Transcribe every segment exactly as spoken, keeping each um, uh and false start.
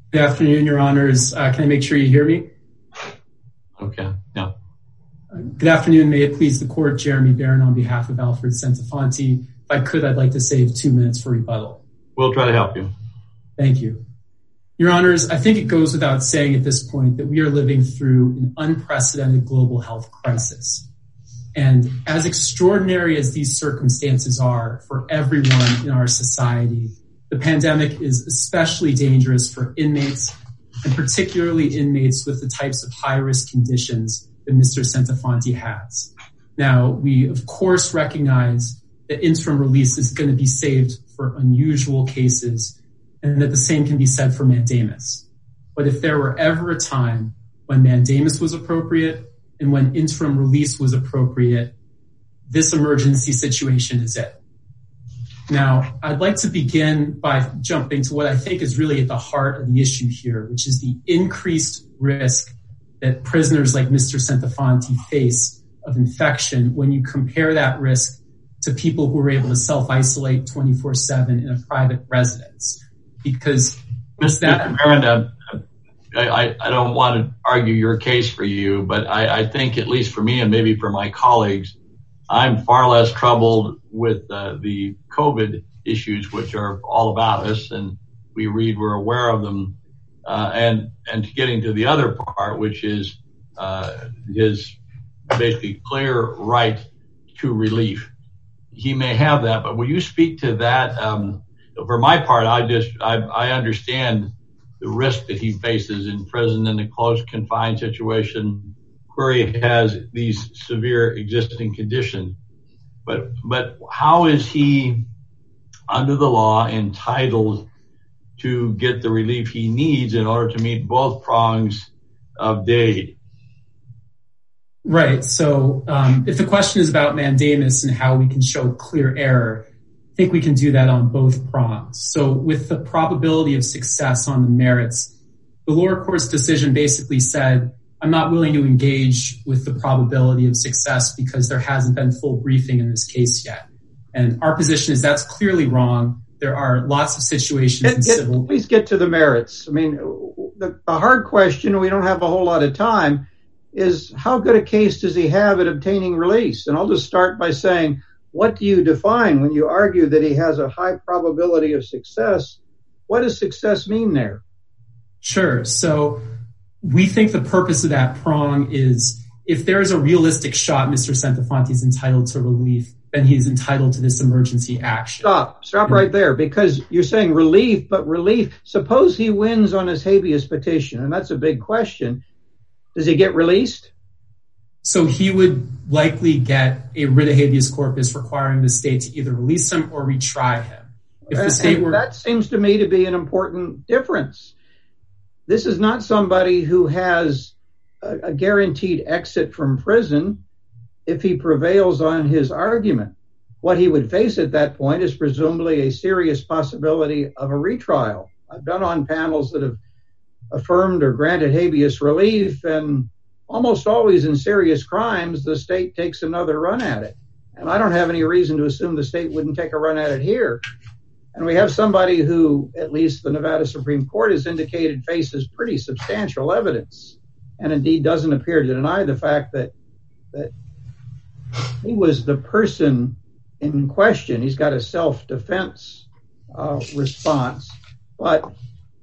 Good afternoon, Your Honors. Uh, can I make sure you hear me? Okay, yeah. Uh, good afternoon. May it please the Court, Jeremy Barron on behalf of Alfred Centofanti. If I could, I'd like to save two minutes for rebuttal. We'll try to help you. Thank you. Your Honors, I think it goes without saying at this point that we are living through an unprecedented global health crisis. And as extraordinary as these circumstances are for everyone in our society, the pandemic is especially dangerous for inmates, and particularly inmates with the types of high-risk conditions that Mister Centofanti has. Now, we, of course, recognize that interim release is going to be saved for unusual cases, and that the same can be said for mandamus. But if there were ever a time when mandamus was appropriate and when interim release was appropriate, this emergency situation is it. Now, I'd like to begin by jumping to what I think is really at the heart of the issue here, which is the increased risk that prisoners like Mister Centofanti face of infection when you compare that risk to people who are able to self-isolate twenty-four seven in a private residence. Because Mister that... Miranda, I, I don't want to argue your case for you, but I, I think, at least for me and maybe for my colleagues, I'm far less troubled with uh, the COVID issues, which are all about us, and we read, we're aware of them. Uh, and, and getting to the other part, which is uh, his basically clear right to relief. He may have that, but will you speak to that? Um, for my part, I just, I, I understand the risk that he faces in prison in a close confined situation where he has these severe existing conditions. But, but how is he, under the law, entitled to get the relief he needs in order to meet both prongs of Dade? Right. So um, if the question is about mandamus and how we can show clear error, I think we can do that on both prongs. So with the probability of success on the merits, the lower court's decision basically said, I'm not willing to engage with the probability of success because there hasn't been full briefing in this case yet. And our position is that's clearly wrong. There are lots of situations get, in get, civil... Please get to the merits. I mean, the, the hard question, we don't have a whole lot of time, is how good a case does he have at obtaining release? And I'll just start by saying, what do you define when you argue that he has a high probability of success? What does success mean there? Sure. So we think the purpose of that prong is if there is a realistic shot Mister Centofanti is entitled to relief, then he is entitled to this emergency action. Stop. Stop right there, because you're saying relief, but relief, suppose he wins on his habeas petition, and that's a big question. Does he get released? So he would likely get a writ of habeas corpus requiring the state to either release him or retry him. If the state were... That seems to me to be an important difference. This is not somebody who has a, a guaranteed exit from prison if he prevails on his argument. What he would face at that point is presumably a serious possibility of a retrial. I've done on panels that have affirmed or granted habeas relief, and almost always in serious crimes, the state takes another run at it. And I don't have any reason to assume the state wouldn't take a run at it here. And we have somebody who, at least the Nevada Supreme Court has indicated, faces pretty substantial evidence, and indeed doesn't appear to deny the fact that that he was the person in question. He's got a self-defense uh, response. But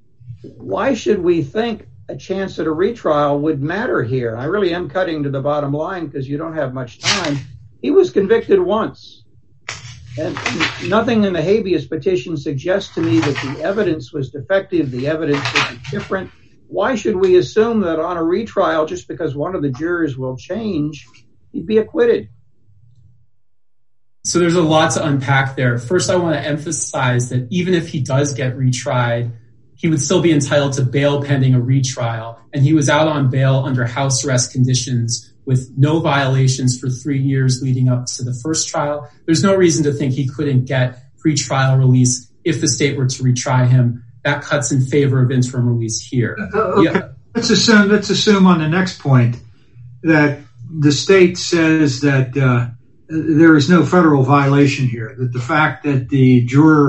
why should we think a chance at a retrial would matter here? I really am cutting to the bottom line because you don't have much time. He was convicted once. And nothing in the habeas petition suggests to me that the evidence was defective, the evidence was different. Why should we assume that on a retrial, just because one of the jurors will change, he'd be acquitted? So there's a lot to unpack there. First, I want to emphasize that even if he does get retried, he would still be entitled to bail pending a retrial. And he was out on bail under house arrest conditions with no violations for three years leading up to the first trial. There's no reason to think he couldn't get pretrial release if the state were to retry him. That cuts in favor of interim release here. Uh, okay. Yeah. Let's assume, let's assume on the next point that the state says that uh, there is no federal violation here, that the fact that the juror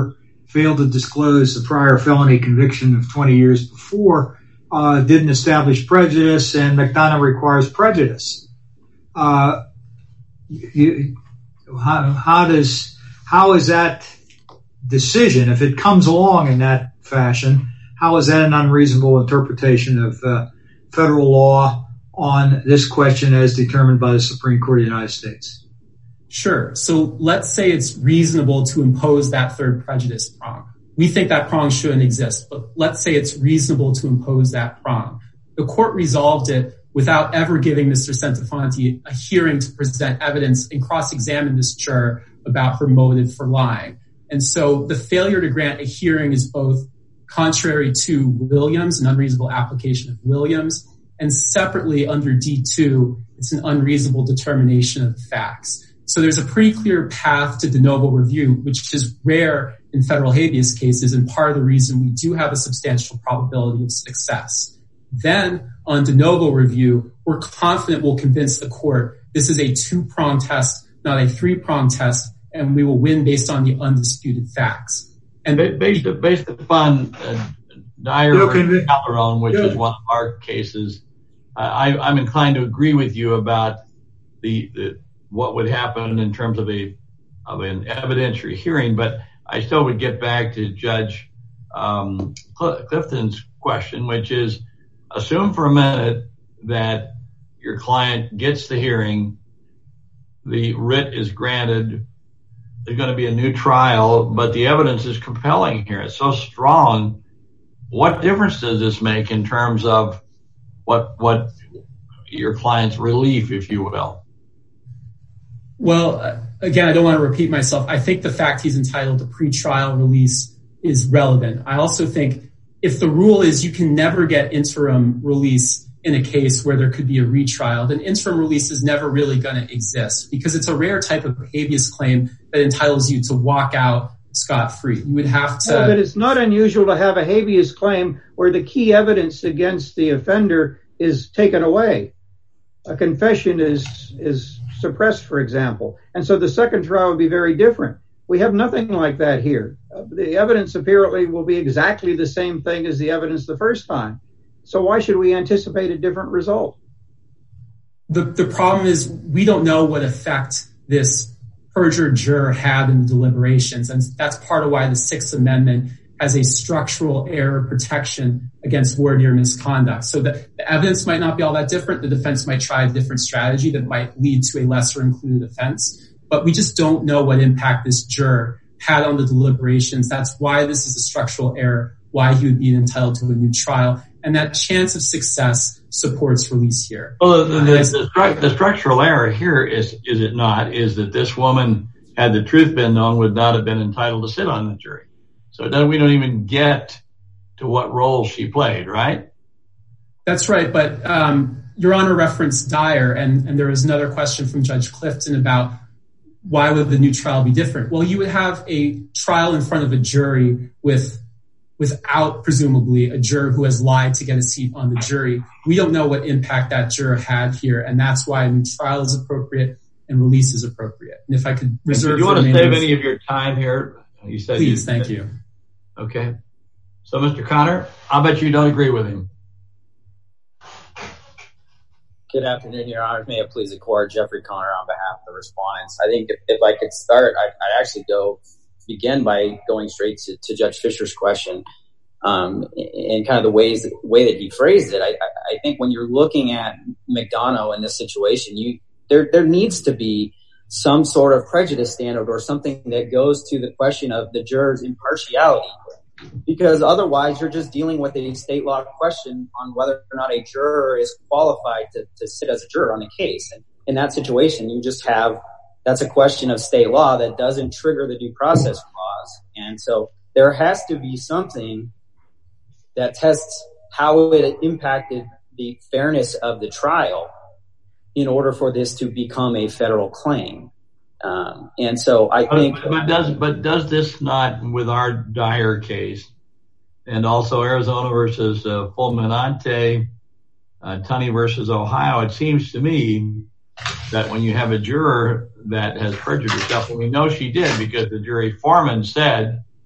failed to disclose the prior felony conviction of twenty years before, uh, didn't establish prejudice, and McDonough requires prejudice. Uh, you, how, how does, how is that decision, if it comes along in that fashion, how is that an unreasonable interpretation of uh, federal law on this question as determined by the Supreme Court of the United States? Sure. So let's say it's reasonable to impose that third prejudice prong. We think that prong shouldn't exist, but let's say it's reasonable to impose that prong. The court resolved it without ever giving Mister Centofanti a hearing to present evidence and cross-examine this juror about her motive for lying. And so the failure to grant a hearing is both contrary to Williams, an unreasonable application of Williams, and separately under D two, it's an unreasonable determination of the facts. So there's a pretty clear path to de novo review, which is rare in federal habeas cases, and part of the reason we do have a substantial probability of success. Then on de novo review, we're confident we'll convince the court this is a two-prong test, not a three-prong test, and we will win based on the undisputed facts. And based, based upon uh, Dyer versus Calderon, which is one of our cases, uh, I, I'm inclined to agree with you about the, the what would happen in terms of a of an evidentiary hearing, but I still would get back to Judge um, Clifton's question, which is, assume for a minute that your client gets the hearing, the writ is granted, there's going to be a new trial, but the evidence is compelling here. It's so strong. What difference does this make in terms of what what your client's relief, if you will? Well, again, I don't want to repeat myself. I think the fact he's entitled to pretrial release is relevant. I also think if the rule is you can never get interim release in a case where there could be a retrial, then interim release is never really going to exist because it's a rare type of habeas claim that entitles you to walk out scot-free. You would have to... Well, but it's not unusual to have a habeas claim where the key evidence against the offender is taken away. A confession is is suppressed, for example. And so the second trial would be very different. We have nothing like that here. Uh, the evidence apparently will be exactly the same thing as the evidence the first time. So why should we anticipate a different result? The, the problem is we don't know what effect this perjured juror had in the deliberations. And that's part of why the Sixth Amendment has a structural error protection against voir dire misconduct. So that the evidence might not be all that different. The defense might try a different strategy that might lead to a lesser included offense. But we just don't know what impact this juror had on the deliberations. That's why this is a structural error, why he would be entitled to a new trial. And that chance of success supports release here. Well, the, the, the, the structural error here is, is it not, is that this woman, had the truth been known, would not have been entitled to sit on the jury. So then we don't even get to what role she played, right? That's right. But um, Your Honor referenced Dyer, and, and there was another question from Judge Clifton about why would the new trial be different? Well, you would have a trial in front of a jury with without, presumably, a juror who has lied to get a seat on the jury. We don't know what impact that juror had here, and that's why a new trial is appropriate and release is appropriate. And if I could reserve... Do you want to save any of your time here? You said Please, you, thank you. Okay. So, Mister Connor, I'll bet you don't agree with him. Good afternoon, Your Honor. May it please the court, Jeffrey Connor on behalf of the respondents. I think if, if I could start, I, I'd actually go begin by going straight to, to Judge Fisher's question um, and kind of the ways the way that he phrased it. I, I think when you're looking at McDonough in this situation, you there there needs to be some sort of prejudice standard or something that goes to the question of the juror's impartiality, because otherwise you're just dealing with a state law question on whether or not a juror is qualified to, to sit as a juror on a case. And in that situation, you just have, that's a question of state law that doesn't trigger the due process clause. And so there has to be something that tests how it impacted the fairness of the trial in order for this to become a federal claim. Um, and so I think... But, but, does, but does this not, with our Dyer case, and also Arizona versus uh, Fulminante, uh, Tunney versus Ohio, it seems to me that when you have a juror that has perjured herself, and we know she did because the jury foreman said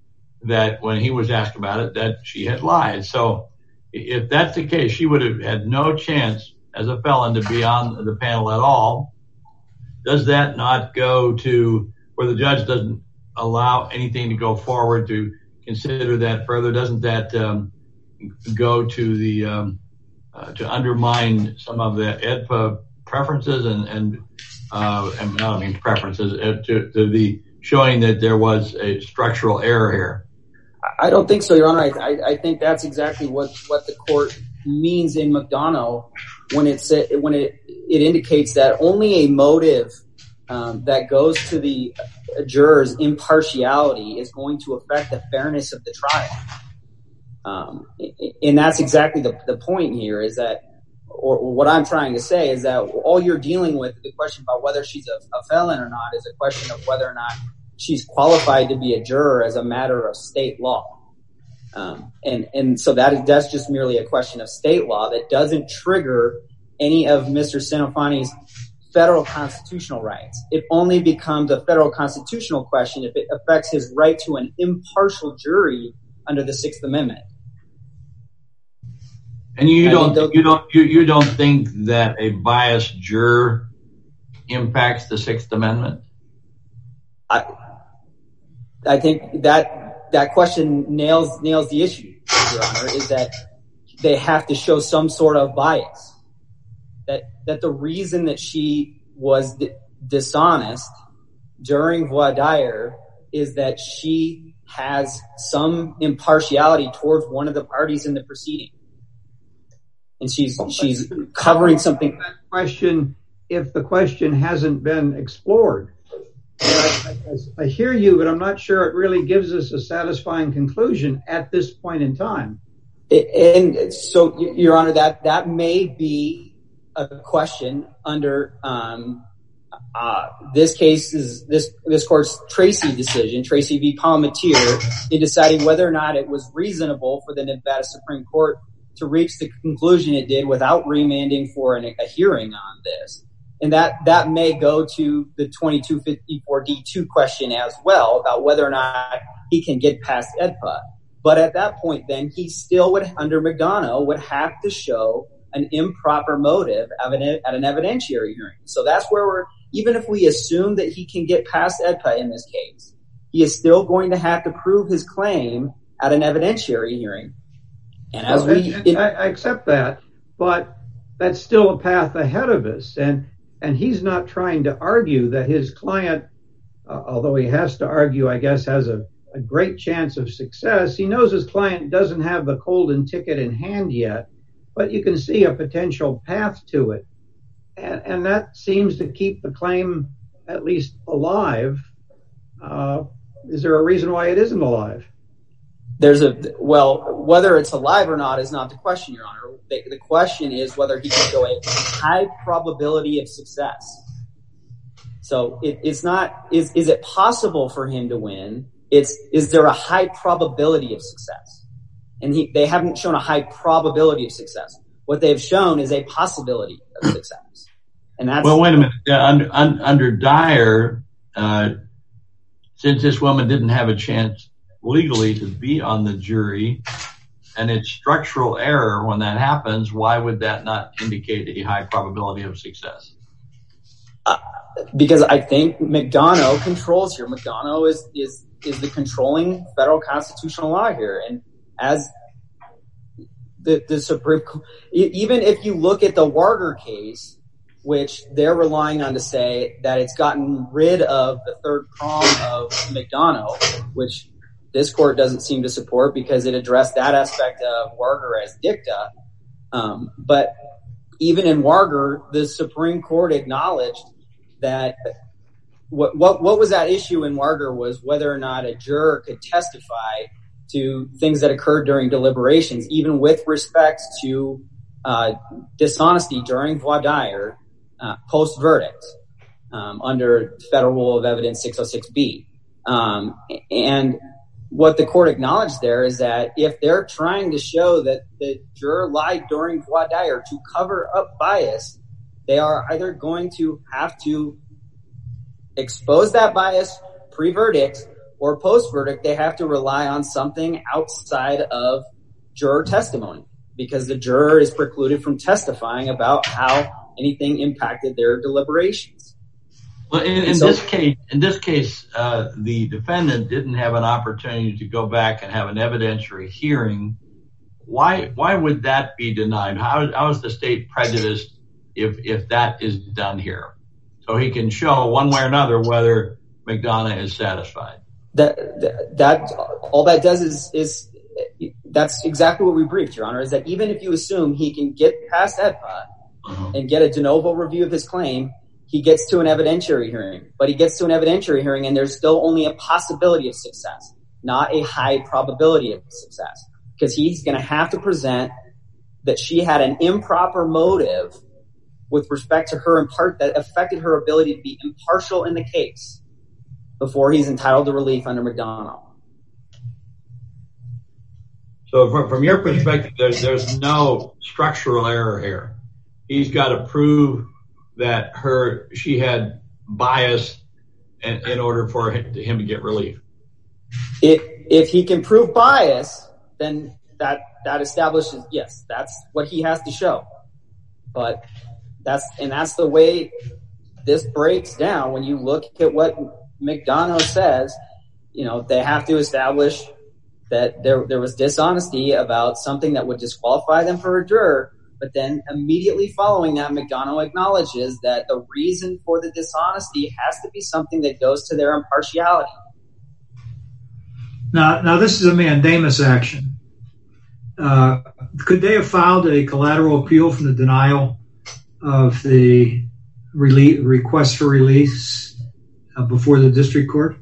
that when he was asked about it, that she had lied. So if that's the case, she would have had no chance as a felon to be on the panel at all. Does that not go to where the judge doesn't allow anything to go forward to consider that further? Doesn't that um, go to the um, uh, to undermine some of the E D P A preferences and and, uh, and I mean preferences uh, to, to the showing that there was a structural error here? I don't think so, Your Honor. I, I, I think that's exactly what, what the court means in McDonough when it sa- when it it indicates that only a motive um, that goes to the juror's impartiality is going to affect the fairness of the trial. Um, and that's exactly the, the point here is that, or, or what I'm trying to say is that all you're dealing with, the question about whether she's a, a felon or not, is a question of whether or not she's qualified to be a juror as a matter of state law. Um, and, and so that is, that's just merely a question of state law that doesn't trigger any of Mister Sinofani's federal constitutional rights. It only becomes a federal constitutional question if it affects his right to an impartial jury under the Sixth Amendment. And you don't, those, you don't, you, you don't think that a biased juror impacts the Sixth Amendment? I, I think that that question nails nails the issue, Your Honor, is that they have to show some sort of bias. That that the reason that she was d- dishonest during voir dire is that she has some impartiality towards one of the parties in the proceeding, and she's she's covering something. That question, if the question hasn't been explored. I, I, I hear you, but I'm not sure it really gives us a satisfying conclusion at this point in time. And so, Your Honor, that, that may be a question under um, uh, this case is this this court's Tracy decision, Tracy v. Palmatier, in deciding whether or not it was reasonable for the Nevada Supreme Court to reach the conclusion it did without remanding for an, a hearing on this. And that, that may go to the twenty-two fifty-four D two question as well about whether or not he can get past E D P A. But at that point, then he still would, under McDonough, would have to show an improper motive at an, at an evidentiary hearing. So that's where we're, even if we assume that he can get past E D P A in this case, he is still going to have to prove his claim at an evidentiary hearing. And as well, we, and, and I, I accept that, but that's still a path ahead of us. And And he's not trying to argue that his client, uh, although he has to argue, I guess, has a, a great chance of success. He knows his client doesn't have the golden ticket in hand yet, but you can see a potential path to it. And, and that seems to keep the claim at least alive. Uh, is there a reason why it isn't alive? There's a, well, whether it's alive or not is not the question, Your Honor. The, the question is whether he can show a high probability of success. So it, it's not, is, is it possible for him to win? It's, is there a high probability of success? And he, they haven't shown a high probability of success. What they've shown is a possibility of success. And that's. Well, wait a minute. Uh, under, un, under Dyer, uh, since this woman didn't have a chance legally to be on the jury, and it's structural error when that happens, why would that not indicate a high probability of success? Uh, because I think McDonough controls here. McDonough is, is, is the controlling federal constitutional law here. And as the, the Supreme Court, even if you look at the Warger case, which they're relying on to say that it's gotten rid of the third prong of McDonough, which this court doesn't seem to support because it addressed that aspect of Warger as dicta. Um, but even in Warger, the Supreme Court acknowledged that what, what, what was at issue in Warger was whether or not a juror could testify to things that occurred during deliberations, even with respect to uh, dishonesty during voir dire, uh, post-verdict, um, under Federal Rule of Evidence six oh six B. Um, and what the court acknowledged there is that if they're trying to show that the juror lied during voir dire to cover up bias, they are either going to have to expose that bias pre-verdict or post-verdict, they have to rely on something outside of juror testimony because the juror is precluded from testifying about how anything impacted their deliberations. Well, in, in so, this case, in this case, uh, the defendant didn't have an opportunity to go back and have an evidentiary hearing. Why? Why would that be denied? How, how is the state prejudiced if if that is done here? So he can show one way or another whether McDonough is satisfied. That that, that all that does is is that's exactly what we briefed, Your Honor. Is that even if you assume he can get past E D P A uh-huh. and get a de novo review of his claim, he gets to an evidentiary hearing, but he gets to an evidentiary hearing and there's still only a possibility of success, not a high probability of success, because he's going to have to present that she had an improper motive with respect to her in part that affected her ability to be impartial in the case before he's entitled to relief under McDonough. So from, from your perspective, there's, there's no structural error here. He's got to prove that her she had bias in, in order for him to, him to get relief. If if he can prove bias, then that that establishes yes, that's what he has to show. But that's and that's the way this breaks down when you look at what McDonough says. You know, they have to establish that there there was dishonesty about something that would disqualify them for a juror. But then immediately following that, McDonough acknowledges that the reason for the dishonesty has to be something that goes to their impartiality. Now, now this is a mandamus action. Uh, could they have filed a collateral appeal from the denial of the release, request for release uh, before the district court?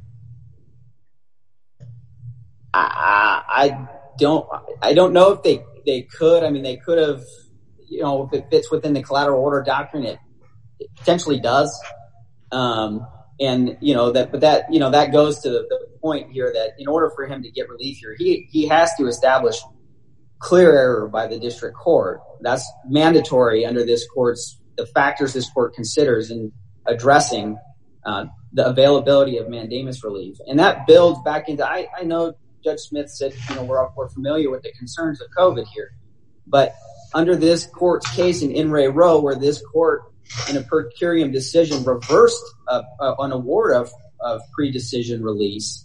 I, I don't. I don't know if they they could. I mean, they could have. You know, if it fits within the collateral order doctrine, it, it potentially does. Um, and, you know, that, but that, you know, that goes to the, the point here that in order for him to get relief here, he, he has to establish clear error by the district court. That's mandatory under this court's, the factors this court considers in addressing, uh, the availability of mandamus relief. And that builds back into, I, I know Judge Smith said, you know, we're, we're familiar with the concerns of COVID here, but under this court's case in In re Roe, where this court in a per curiam decision reversed a, a, an award of, of pre-decision release,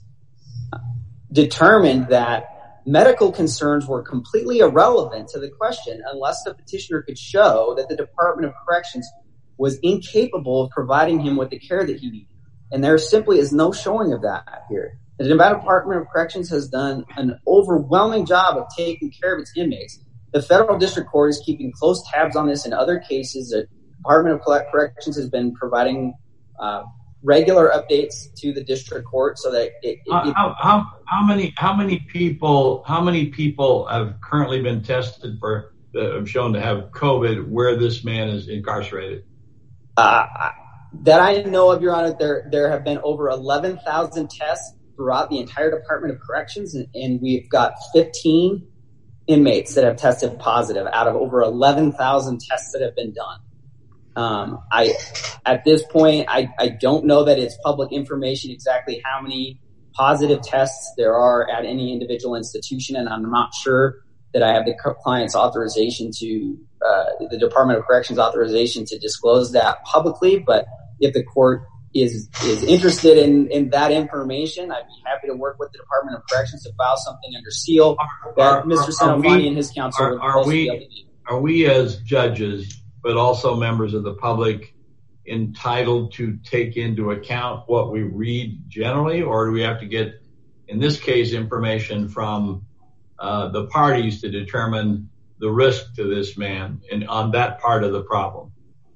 determined that medical concerns were completely irrelevant to the question unless the petitioner could show that the Department of Corrections was incapable of providing him with the care that he needed. And there simply is no showing of that here. The Nevada Department of Corrections has done an overwhelming job of taking care of its inmates. The federal district court is keeping close tabs on this in other cases. The Department of Corrections has been providing uh, regular updates to the district court so that it, it, uh, how, how how many how many people how many people have currently been tested for uh, have shown to have COVID where this man is incarcerated? Uh, that I know of, Your Honor, there there have been over eleven thousand tests throughout the entire Department of Corrections, and, and we've got fifteen inmates that have tested positive out of over eleven thousand tests that have been done. Um, I, at this point, I, I don't know that it's public information exactly how many positive tests there are at any individual institution, and I'm not sure that I have the client's authorization to, uh, the Department of Corrections authorization to disclose that publicly, but if the court is is interested in, in that information, I'd be happy to work with the Department of Corrections to file something under seal that are, Mister Senofani and his counsel are, are we are we as judges, but also members of the public, entitled to take into account what we read generally, or do we have to get, in this case, information from uh, the parties to determine the risk to this man and on that part of the problem?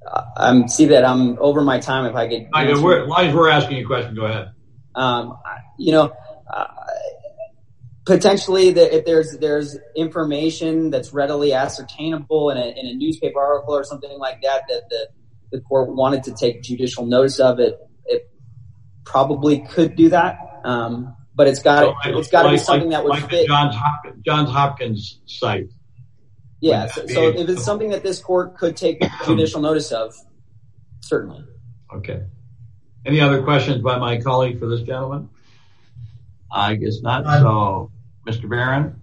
I see that I'm over my time. If I could, I mean, we're, as long as we're asking you a question, go ahead. Um, you know, uh, potentially, that if there's there's information that's readily ascertainable in a, in a newspaper article or something like that, that the the court wanted to take judicial notice of it, it probably could do that. Um, but it's got so like, it's got to like, be something like, that would like fit. The Johns Hopkins, Johns Hopkins site. Yeah, so, so if it's something that this court could take judicial notice of, certainly. Okay. Any other questions by my colleague for this gentleman? I guess not. So, Mister Barron?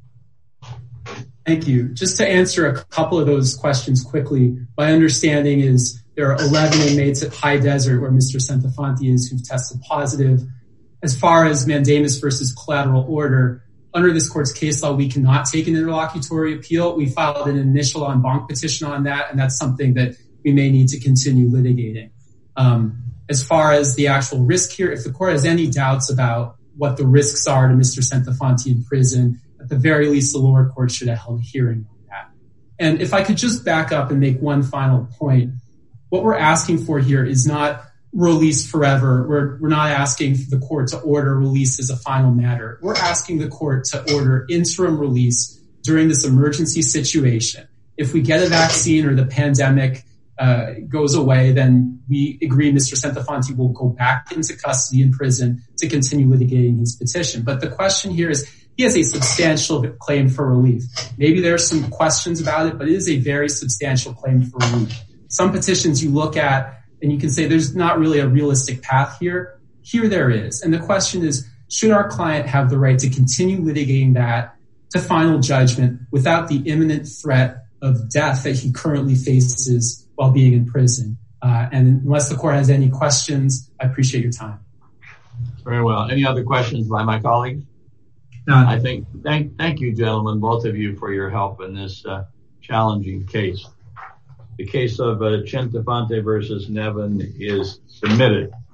Thank you. Just to answer a couple of those questions quickly, my understanding is there are eleven inmates at High Desert where Mister Centofanti is who've tested positive. As far as mandamus versus collateral order, under this court's case law, we cannot take an interlocutory appeal. We filed an initial en banc petition on that, and that's something that we may need to continue litigating. Um, as far as the actual risk here, if the court has any doubts about what the risks are to Mister Centofanti in prison, at the very least, the lower court should have held a hearing on that. And if I could just back up and make one final point, what we're asking for here is not release forever. We're, we're not asking for the court to order release as a final matter. We're asking the court to order interim release during this emergency situation. If we get a vaccine or the pandemic uh, goes away, then we agree Mister Centofanti will go back into custody in prison to continue litigating his petition. But the question here is, he has a substantial claim for relief. Maybe there are some questions about it, but it is a very substantial claim for relief. Some petitions you look at and you can say there's not really a realistic path here. Here there is. And the question is, should our client have the right to continue litigating that to final judgment without the imminent threat of death that he currently faces while being in prison? Uh, and unless the court has any questions, I appreciate your time. Very well. Any other questions by my colleagues? None. I think, thank, thank you, gentlemen, both of you, for your help in this uh, challenging case. The case of uh, Centofanti versus Nevin is submitted.